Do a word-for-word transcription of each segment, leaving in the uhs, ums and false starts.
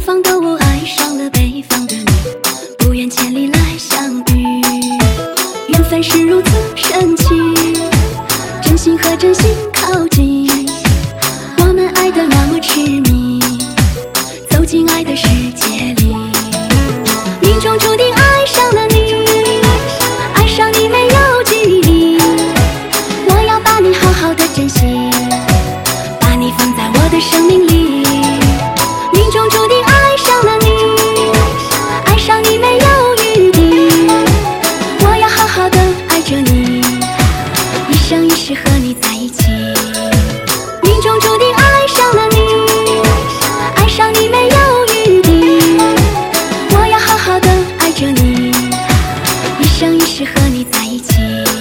方的我爱上了北方的你，不远千里来相遇，缘分是如此神奇，真心和真心靠近，我们爱得那么痴迷，走进爱的世界里，命中注定爱上了你，爱上你没有距离，我要把你好好的珍惜，把你放在我的生命里，命中注定爱上了你，爱上你没有余地，我要好好的爱着你，一生一世和你在一起，命中注定爱上了你，爱上你没有余地，我要好好的爱着你，一生一世和你在一起。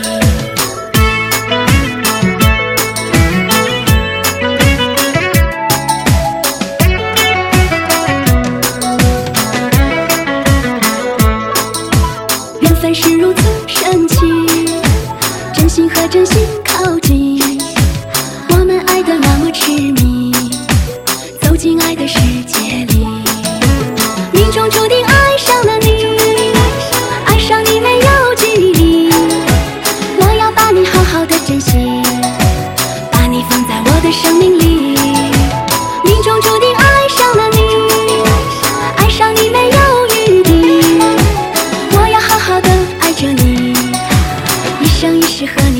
缘分是如此神奇，真心和真心靠近，我们爱得那么痴迷，走进爱的世界里，命中注定爱上了你，爱上你没有距离，我要把你好好的珍惜，把你放在我的生命里，命中注定爱上了你，爱上你没有余地，我要好好的爱着你，一生一世和你